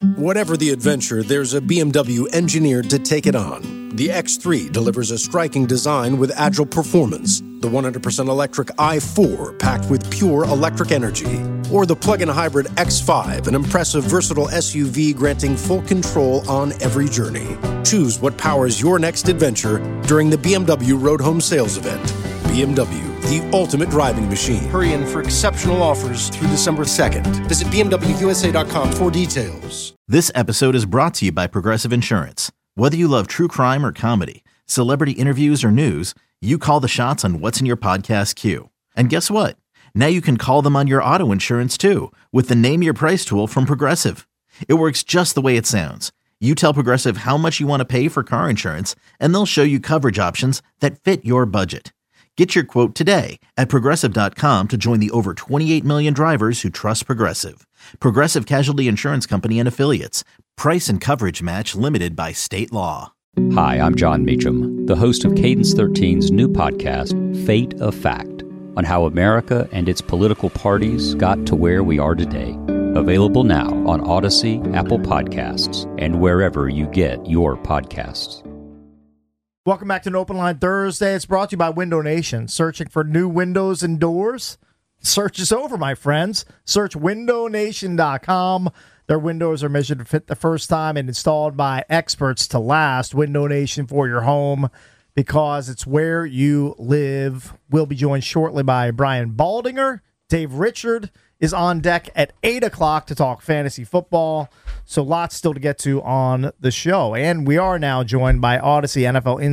Whatever the adventure, there's a BMW engineered to take it on. The X3 delivers a striking design with agile performance. The 100% electric i4 packed with pure electric energy. Or the plug-in hybrid X5, an impressive versatile SUV granting full control on every journey. Choose what powers your next adventure during the BMW Road Home Sales Event. BMW, the ultimate driving machine. Hurry in for exceptional offers through December 2nd. Visit BMWUSA.com for details. This episode is brought to you by Progressive Insurance. Whether you love true crime or comedy, celebrity interviews or news, you call the shots on what's in your podcast queue. And guess what? Now you can call them on your auto insurance too with the Name Your Price tool from Progressive. It works just the way it sounds. You tell Progressive how much you want to pay for car insurance, and they'll show you coverage options that fit your budget. Get your quote today at Progressive.com to join the over 28 million drivers who trust Progressive. Progressive Casualty Insurance Company and Affiliates. Price and coverage match limited by state law. Hi, I'm John Meacham, the host of Cadence 13's new podcast, Fate of Fact, on how America and its political parties got to where we are today. Available now on Odyssey, Apple Podcasts, and wherever you get your podcasts. Welcome back to an Open Line Thursday. It's brought to you by Window Nation. Searching for new windows and doors? Search is over, my friends. Search windownation.com. Their windows are measured to fit the first time and installed by experts to last. Window Nation for your home, because it's where you live. We'll be joined shortly by Brian Baldinger. Dave Richard is on deck at 8 o'clock to talk fantasy football. So lots still to get to on the show. And we are now joined by Odyssey NFL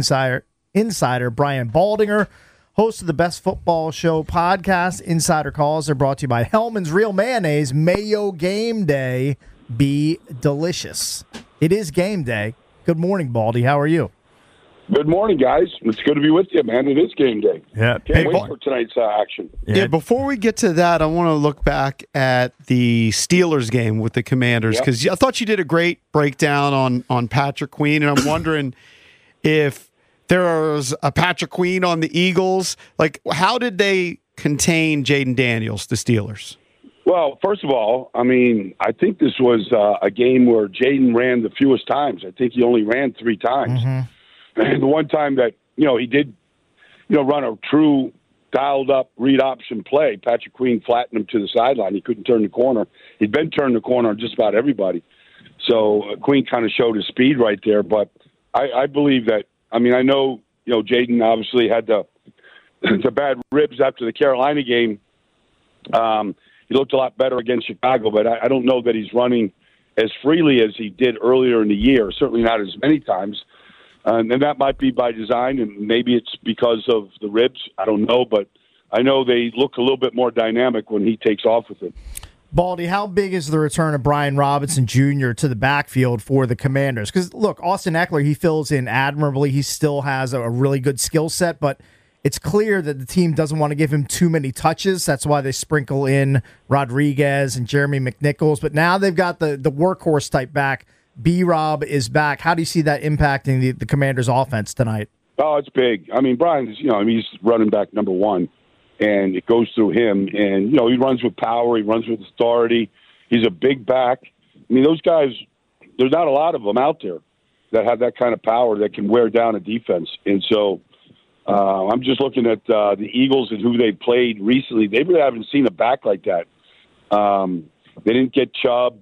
Insider Brian Baldinger, host of the Best Football Show podcast. Insider calls are brought to you by Hellman's Real Mayonnaise. Mayo game day. Be delicious. It is game day. Good morning, Baldy. How are you? Good morning, guys. It's good to be with you, man. It is game day. Yeah, Can't wait for tonight's action. Yeah, before we get to that, I want to look back at the Steelers game with the Commanders, because I thought you did a great breakdown on Patrick Queen, and I'm wondering if there was a Patrick Queen on the Eagles. Like, how did they contain Jaden Daniels, the Steelers? Well, first of all, I mean, I think this was a game where Jaden ran the fewest times. I think he only ran 3 times. Mm-hmm. And the one time that, he did, run a true dialed-up read option play, Patrick Queen flattened him to the sideline. He couldn't turn the corner. He'd been turning the corner on just about everybody. So Queen kind of showed his speed right there. But I believe that, I know, Jaden obviously had the bad ribs after the Carolina game. He looked a lot better against Chicago, but I don't know that he's running as freely as he did earlier in the year, certainly not as many times. And that might be by design, and maybe it's because of the ribs. I don't know, but I know they look a little bit more dynamic when he takes off with it. Baldy, how big is the return of Brian Robinson Jr. to the backfield for the Commanders? Because, look, Austin Eckler, he fills in admirably. He still has a really good skill set, but it's clear that the team doesn't want to give him too many touches. That's why they sprinkle in Rodriguez and Jeremy McNichols. But now they've got the workhorse type back. B-Rob is back. How do you see that impacting the Commanders' offense tonight? Oh, it's big. Brian is, he's running back number 1, and it goes through him. And, he runs with power. He runs with authority. He's a big back. Those guys, there's not a lot of them out there that have that kind of power that can wear down a defense. And so I'm just looking at the Eagles and who they've played recently. They really haven't seen a back like that. They didn't get Chubb.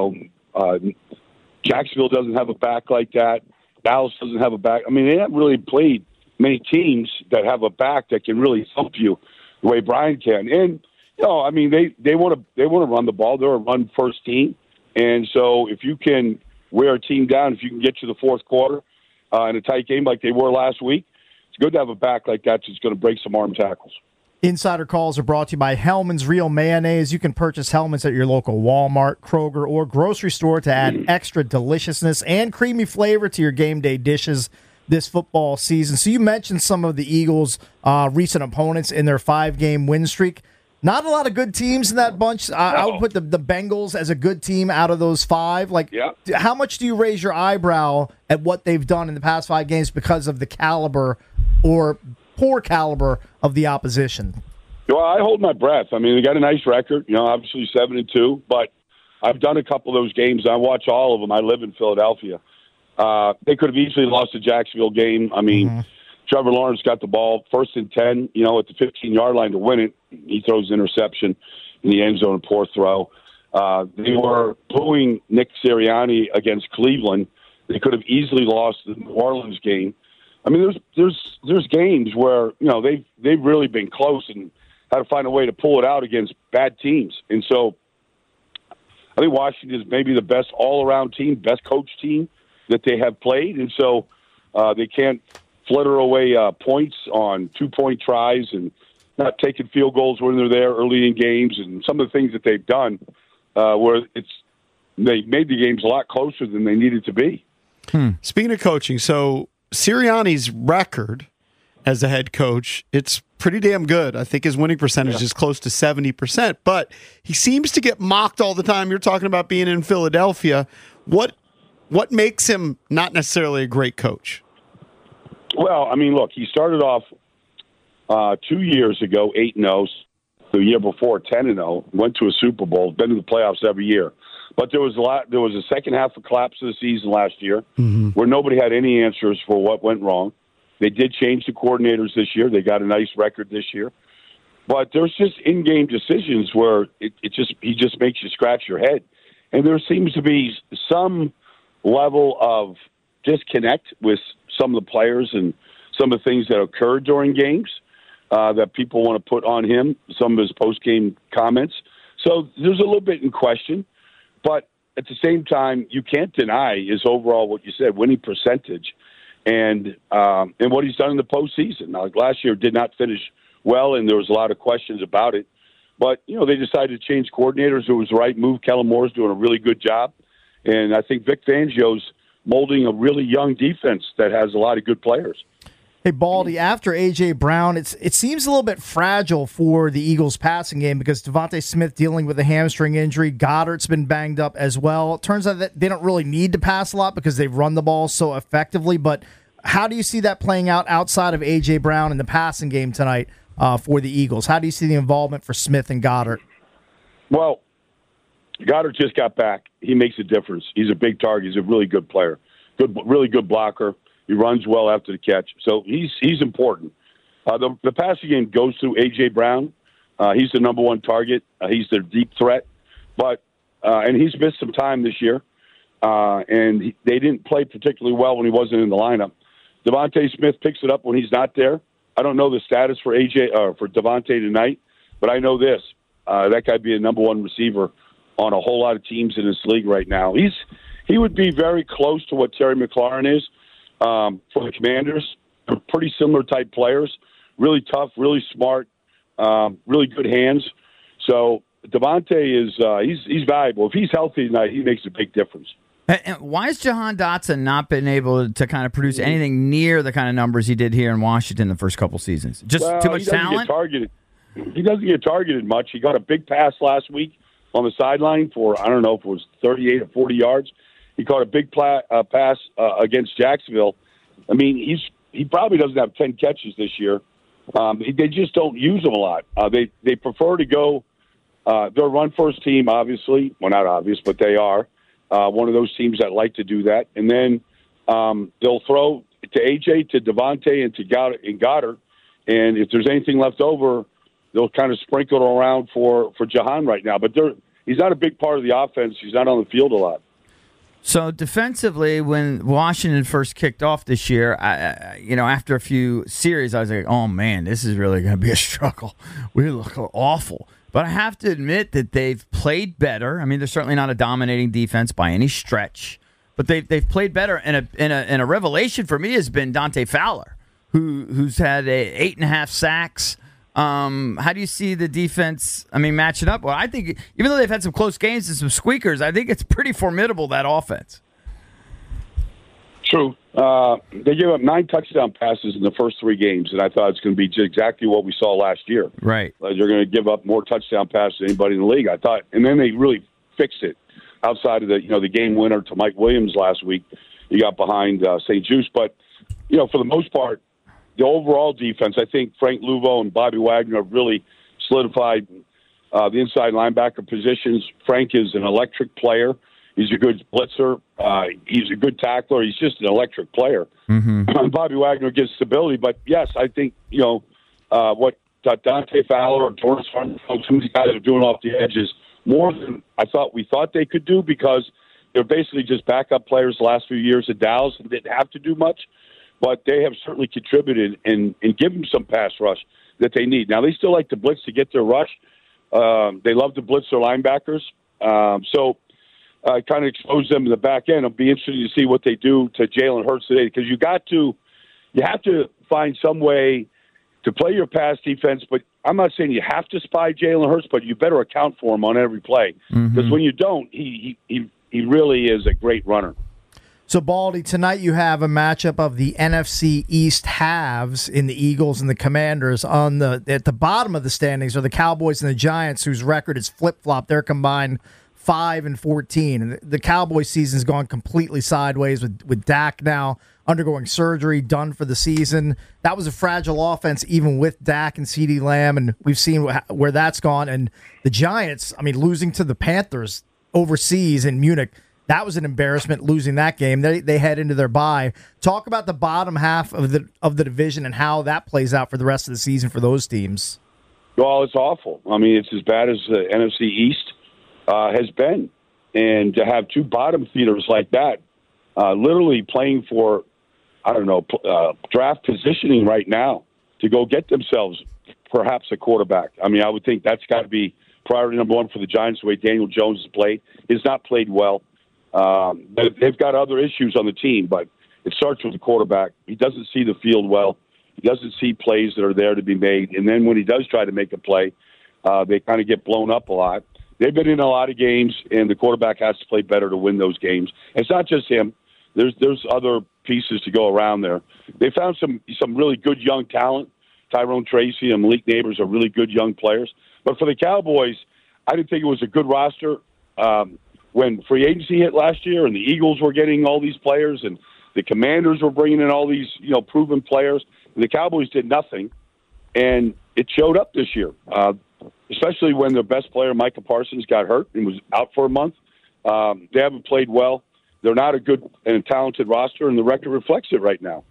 Jacksonville doesn't have a back like that. Dallas doesn't have a back. They haven't really played many teams that have a back that can really help you the way Brian can. And they want to run the ball. They're a run first team, and so if you can wear a team down, if you can get to the fourth quarter in a tight game like they were last week, it's good to have a back like that that's going to break some arm tackles. Insider calls are brought to you by Hellman's Real Mayonnaise. You can purchase Hellman's at your local Walmart, Kroger, or grocery store to add extra deliciousness and creamy flavor to your game day dishes this football season. So you mentioned some of the Eagles' recent opponents in their 5-game win streak. Not a lot of good teams in that bunch. I would put the Bengals as a good team out of those 5. How much do you raise your eyebrow at what they've done in the past 5 games because of the caliber or poor caliber of the opposition? Well, I hold my breath. They got a nice record, obviously 7-2, but I've done a couple of those games. I watch all of them. I live in Philadelphia. They could have easily lost the Jacksonville game. I mean, Trevor Lawrence got the ball 1st and 10, at the 15-yard line to win it. He throws an interception in the end zone, poor throw. They were booing Nick Sirianni against Cleveland. They could have easily lost the New Orleans game. I mean, there's games where they've really been close and had to find a way to pull it out against bad teams. And so, I think Washington is maybe the best all-around team, best coach team that they have played, and so they can't flitter away points on 2-point tries and not taking field goals when they're there early in games, and some of the things that they've done where they made the games a lot closer than they needed to be. Speaking of coaching, so Sirianni's record as a head coach, it's pretty damn good. I think his winning percentage is close to 70%, but he seems to get mocked all the time. You're talking about being in Philadelphia. What makes him not necessarily a great coach? Well, I mean, look, he started off 2 years ago, 8-0. The year before, 10-0. Went to a Super Bowl. Been in the playoffs every year. But there was a second half of collapse of the season last year where nobody had any answers for what went wrong. They did change the coordinators this year. They got a nice record this year. But there's just in-game decisions where he just makes you scratch your head. And there seems to be some level of disconnect with some of the players and some of the things that occurred during games that people want to put on him, some of his post-game comments. So there's a little bit in question. But at the same time, you can't deny his overall, what you said, winning percentage and what he's done in the postseason. Now, last year did not finish well, and there was a lot of questions about it. But, they decided to change coordinators. It was the right move. Kellen Moore's doing a really good job. And I think Vic Fangio's molding a really young defense that has a lot of good players. Hey, Baldy, after A.J. Brown, it seems a little bit fragile for the Eagles' passing game because Devontae Smith dealing with a hamstring injury. Goddard's been banged up as well. It turns out that they don't really need to pass a lot because they've run the ball so effectively. But how do you see that playing out outside of A.J. Brown in the passing game tonight for the Eagles? How do you see the involvement for Smith and Goddard? Well, Goddard just got back. He makes a difference. He's a big target. He's a really good player, really good blocker. He runs well after the catch. So he's important. The passing game goes through A.J. Brown. He's the number one target. He's their deep threat. And he's missed some time this year. And they didn't play particularly well when he wasn't in the lineup. Devontae Smith picks it up when he's not there. I don't know the status for for Devontae tonight, but I know this. That guy'd be a number one receiver on a whole lot of teams in this league right now. He would be very close to what Terry McLaurin is. For the Commanders, they're pretty similar type players, really tough, really smart, really good hands. So Devontae is he's valuable. If he's healthy tonight, he makes a big difference. And why has Jahan Dotson not been able to kind of produce anything near the kind of numbers he did here in Washington the first couple seasons? Just too much talent? He doesn't get targeted much. He got a big pass last week on the sideline for, I don't know if it was 38 or 40 yards. He caught a big pass against Jacksonville. I mean, he probably doesn't have 10 catches this year. They just don't use him a lot. They prefer to go they're a run-first team, obviously. Well, not obvious, but they are. One of those teams that like to do that. And then they'll throw to A.J., to Devontae, and to Goddard. And if there's anything left over, they'll kind of sprinkle it around for Jahan right now. But he's not a big part of the offense. He's not on the field a lot. So defensively, when Washington first kicked off this year, after a few series, I was like, oh, man, this is really going to be a struggle. We look awful. But I have to admit that they've played better. I mean, they're certainly not a dominating defense by any stretch, but they've played better. And a revelation for me has been Dante Fowler, who's had 8.5 sacks. How do you see the defense, matching up? Well, I think even though they've had some close games and some squeakers, I think it's pretty formidable, that offense. True. They gave up 9 touchdown passes in the first 3 games, and I thought it's going to be exactly what we saw last year. Right. They're going to give up more touchdown passes than anybody in the league, I thought. And then they really fixed it outside of the game winner to Mike Williams last week. He got behind St. Juice. But, for the most part, the overall defense, I think Frank Luvo and Bobby Wagner have really solidified the inside linebacker positions. Frank is an electric player. He's a good blitzer. He's a good tackler. He's just an electric player. Bobby Wagner gives stability. But, yes, I think, what Dante Fowler or Torrance Farmer, some of these guys are doing off the edges more than we thought they could do, because they're basically just backup players the last few years at Dallas and didn't have to do much. But they have certainly contributed and given them some pass rush that they need. Now, they still like to blitz to get their rush. They love to blitz their linebackers. So kind of expose them in the back end. It'll be interesting to see what they do to Jalen Hurts today, because you have to find some way to play your pass defense. But I'm not saying you have to spy Jalen Hurts, but you better account for him on every play, because when you don't, he really is a great runner. So, Baldy, tonight you have a matchup of the NFC East halves in the Eagles and the Commanders. At the bottom of the standings are the Cowboys and the Giants, whose record is flip-flop. They're combined 5-14. And the Cowboys season's gone completely sideways with Dak now undergoing surgery, done for the season. That was a fragile offense even with Dak and CeeDee Lamb, and we've seen where that's gone. And the Giants, losing to the Panthers overseas in Munich, that was an embarrassment, losing that game. They head into their bye. Talk about the bottom half of the division and how that plays out for the rest of the season for those teams. Well, it's awful. It's as bad as the NFC East has been. And to have two bottom feeders like that, literally playing for, draft positioning right now to go get themselves perhaps a quarterback. I would think that's got to be priority number one for the Giants, the way Daniel Jones has played. He's not played well. They've got other issues on the team, but it starts with the quarterback. He doesn't see the field well. He doesn't see plays that are there to be made. And then when he does try to make a play, they kind of get blown up a lot. They've been in a lot of games, and the quarterback has to play better to win those games. It's not just him. There's other pieces to go around there. They found some really good young talent. Tyrone Tracy and Malik Neighbors are really good young players. But for the Cowboys, I didn't think it was a good roster. When free agency hit last year and the Eagles were getting all these players and the Commanders were bringing in all these, proven players, and the Cowboys did nothing, and it showed up this year, especially when their best player, Micah Parsons, got hurt and was out for a month. They haven't played well. They're not a good and talented roster, and the record reflects it right now.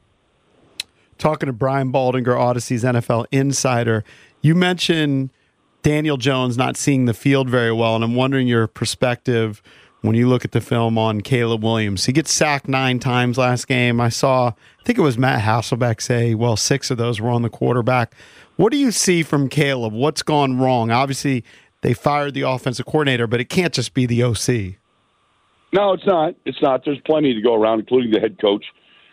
Talking to Brian Baldinger, Odyssey's NFL insider, you mentioned Daniel Jones not seeing the field very well, and I'm wondering your perspective when you look at the film on Caleb Williams. He gets sacked 9 times last game. I think it was Matt Hasselbeck say, 6 of those were on the quarterback. What do you see from Caleb? What's gone wrong? Obviously, they fired the offensive coordinator, but it can't just be the OC. No, it's not. It's not. There's plenty to go around, including the head coach.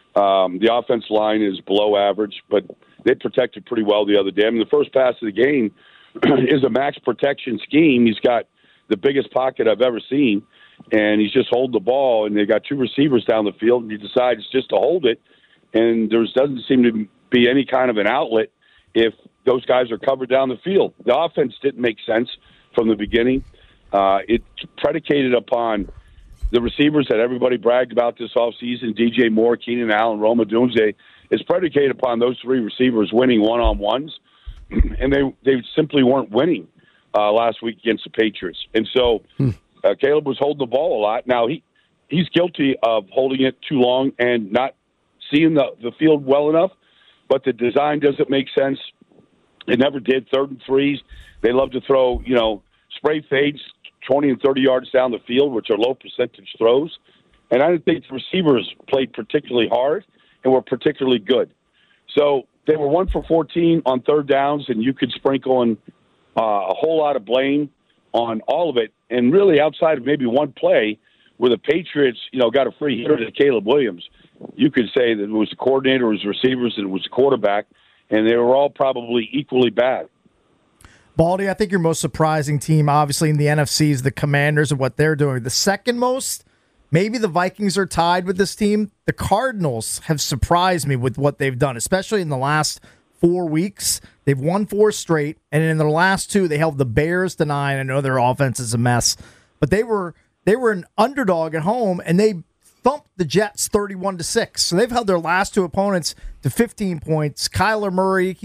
The offense line is below average, but they protected pretty well the other day. The first pass of the game is a max protection scheme. He's got the biggest pocket I've ever seen, and he's just holding the ball, and they've got 2 receivers down the field, and he decides just to hold it, and there doesn't seem to be any kind of an outlet if those guys are covered down the field. The offense didn't make sense from the beginning. It's predicated upon the receivers that everybody bragged about this offseason, DJ Moore, Keenan Allen, Rome Odunze. It's predicated upon those 3 receivers winning one-on-ones, and they simply weren't winning last week against the Patriots. And so Caleb was holding the ball a lot. Now, he's guilty of holding it too long and not seeing the field well enough, but the design doesn't make sense. It never did. 3rd and 3s, they love to throw, spray fades 20 and 30 yards down the field, which are low percentage throws. And I didn't think the receivers played particularly hard and were particularly good. So they were 1 for 14 on 3rd downs, and you could sprinkle in a whole lot of blame on all of it. And really, outside of maybe one play where the Patriots, got a free hitter to Caleb Williams, you could say that it was the coordinator, it was the receivers, and it was the quarterback, and they were all probably equally bad. Baldy, I think your most surprising team, obviously, in the NFC is the Commanders and what they're doing. The second most, maybe the Vikings are tied with this team. The Cardinals have surprised me with what they've done, especially in the last 4 weeks. They've won 4 straight, and in their last 2, they held the Bears to 9. I know their offense is a mess, but they were an underdog at home, and they thumped the Jets 31-6. So they've held their last 2 opponents to 15 points. Kyler Murray, he's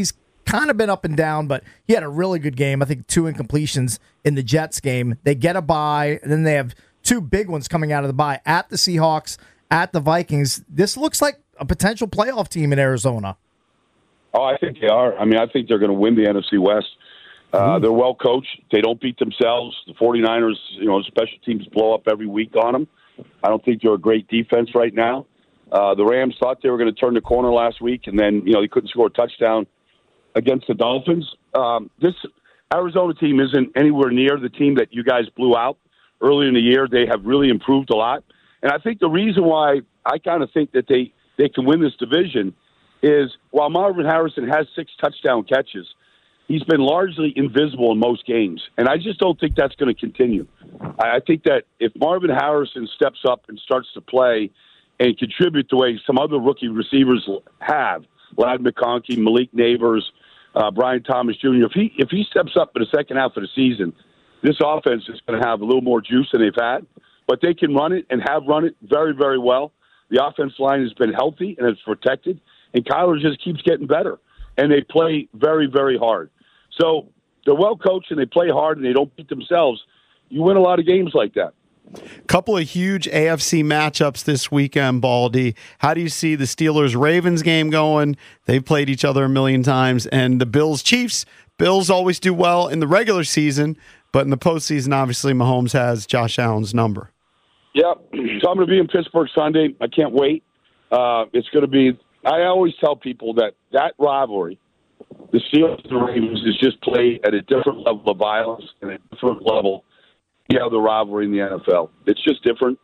kind of been up and down, but he had a really good game. I think 2 incompletions in the Jets game. They get a bye, and then they have 2 big ones coming out of the bye at the Seahawks, at the Vikings. This looks like a potential playoff team in Arizona. Oh, I think they are. I mean, I think they're going to win the NFC West. They're well coached. They don't beat themselves. The 49ers, special teams blow up every week on them. I don't think they're a great defense right now. The Rams thought they were going to turn the corner last week, and then, they couldn't score a touchdown against the Dolphins. This Arizona team isn't anywhere near the team that you guys blew out early in the year. They have really improved a lot. And I think the reason why I kind of think that they can win this division is while Marvin Harrison has 6 touchdown catches, he's been largely invisible in most games. And I just don't think that's going to continue. I think that if Marvin Harrison steps up and starts to play and contribute the way some other rookie receivers have, Ladd McConkey, Malik Neighbors, Brian Thomas Jr., if he steps up in the second half of the season, this offense is going to have a little more juice than they've had. But they can run it and have run it very, very well. The offense line has been healthy and it's protected. And Kyler just keeps getting better. And they play very, very hard. So they're well coached and they play hard and they don't beat themselves. You win a lot of games like that. Couple of huge AFC matchups this weekend, Baldy. How do you see the Steelers-Ravens game going? They've played each other a million times. And the Bills-Chiefs. Bills always do well in the regular season, but in the postseason, obviously, Mahomes has Josh Allen's number. Yeah, so I'm going to be in Pittsburgh Sunday. I can't wait. It's going to be – I always tell people that rivalry, the Steelers and the Ravens, is just played at a different level of violence and a different level. The rivalry in the NFL. It's just different.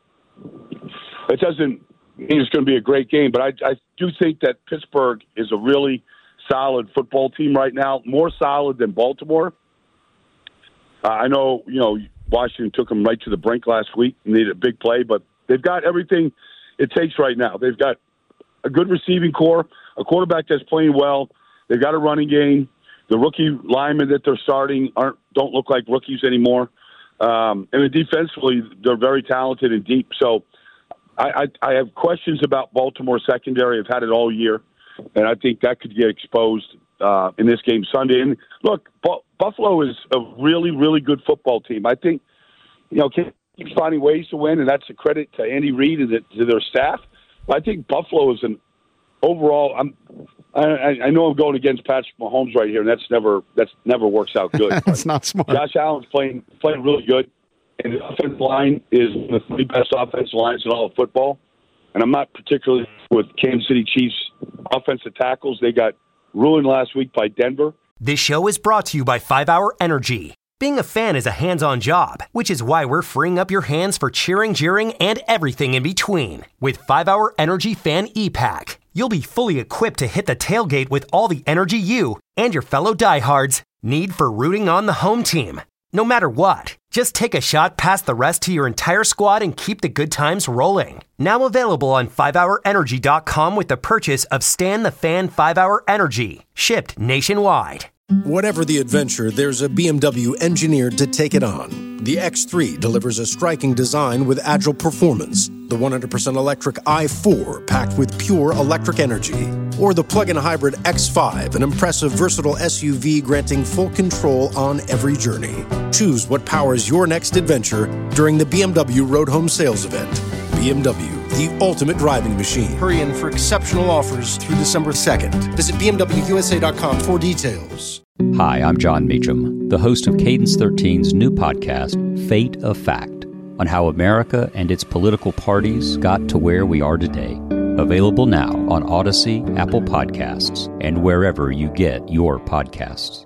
It doesn't mean it's going to be a great game, but I do think that Pittsburgh is a really solid football team right now, more solid than Baltimore. I know, Washington took them right to the brink last week and needed a big play, but they've got everything it takes right now. They've got a good receiving core, a quarterback that's playing well. They've got a running game. The rookie linemen that they're starting don't look like rookies anymore. And defensively, they're very talented and deep. So I have questions about Baltimore secondary. I've had it all year, and I think that could get exposed in this game Sunday. And look, Buffalo is a really, really good football team. I think, keep finding ways to win, and that's a credit to Andy Reid and to their staff. But I think Buffalo is an overall. I know I'm going against Patrick Mahomes right here, and that's never works out good. That's not smart. Josh Allen's playing really good, and the offensive line is one of the 3 best offensive lines in all of football. And I'm not particularly with Kansas City Chiefs offensive tackles. They got ruined last week by Denver. This show is brought to you by 5 Hour Energy. Being a fan is a hands-on job, which is why we're freeing up your hands for cheering, jeering, and everything in between. With 5 Hour Energy Fan E-Pack, you'll be fully equipped to hit the tailgate with all the energy you and your fellow diehards need for rooting on the home team. No matter what, just take a shot past the rest to your entire squad and keep the good times rolling. Now available on 5hourenergy.com with the purchase of Stan the Fan 5 Hour Energy, shipped nationwide. Whatever the adventure, there's a BMW engineered to take it on. The X3 delivers a striking design with agile performance. The 100% electric i4 packed with pure electric energy. Or the plug-in hybrid X5, an impressive, versatile SUV granting full control on every journey. Choose what powers your next adventure during the BMW Road Home Sales Event. BMW, the ultimate driving machine. Hurry in for exceptional offers through December 2nd. Visit BMWUSA.com for details. Hi, I'm John Meacham, the host of Cadence 13's new podcast, Fate of Fact, on how America and its political parties got to where we are today. Available now on Odyssey, Apple Podcasts, and wherever you get your podcasts.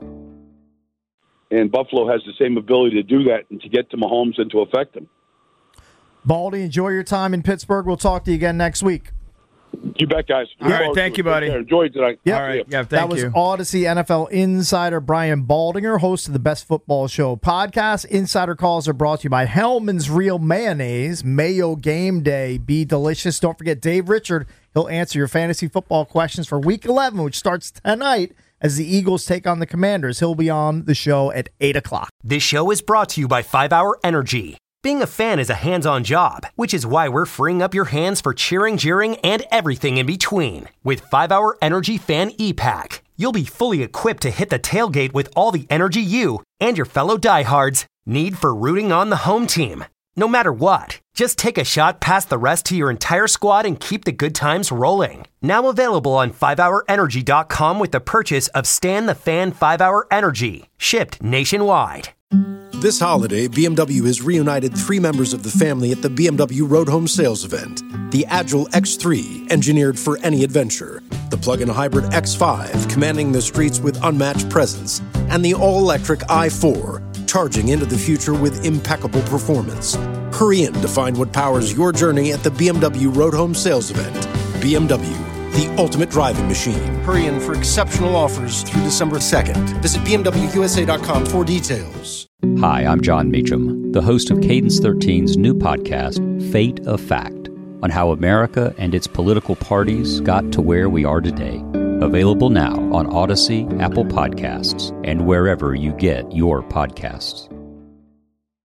And Buffalo has the same ability to do that and to get to Mahomes and to affect him. Baldy, enjoy your time in Pittsburgh. We'll talk to you again next week. You bet, guys. All right, thank you, buddy. Enjoy it tonight. Yep. All right, yeah, that was Odyssey NFL insider Brian Baldinger, host of the Best Football Show podcast. Insider calls are brought to you by Hellman's Real Mayonnaise. Mayo Game Day. Be delicious. Don't forget Dave Richard. He'll answer your fantasy football questions for Week 11, which starts tonight as the Eagles take on the Commanders. He'll be on the show at 8 o'clock. This show is brought to you by 5 Hour Energy. Being a fan is a hands-on job, which is why we're freeing up your hands for cheering, jeering, and everything in between. With 5 Hour Energy Fan E-Pack, you'll be fully equipped to hit the tailgate with all the energy you and your fellow diehards need for rooting on the home team. No matter what, just take a shot past the rest to your entire squad and keep the good times rolling. Now available on 5hourenergy.com with the purchase of Stan the Fan 5-Hour Energy, shipped nationwide. This holiday, BMW has reunited 3 members of the family at the BMW Road Home Sales event. The Agile X3, engineered for any adventure. The plug-in hybrid X5, commanding the streets with unmatched presence. And the all-electric i4, charging into the future with impeccable performance. Hurry in to find what powers your journey at the BMW Road Home Sales event. BMW, the ultimate driving machine. Hurry in for exceptional offers through December 2nd. Visit BMWUSA.com for details. Hi, I'm John Meacham, the host of Cadence 13's new podcast, Fate of Fact, on how America and its political parties got to where we are today. Available now on Odyssey, Apple Podcasts, and wherever you get your podcasts.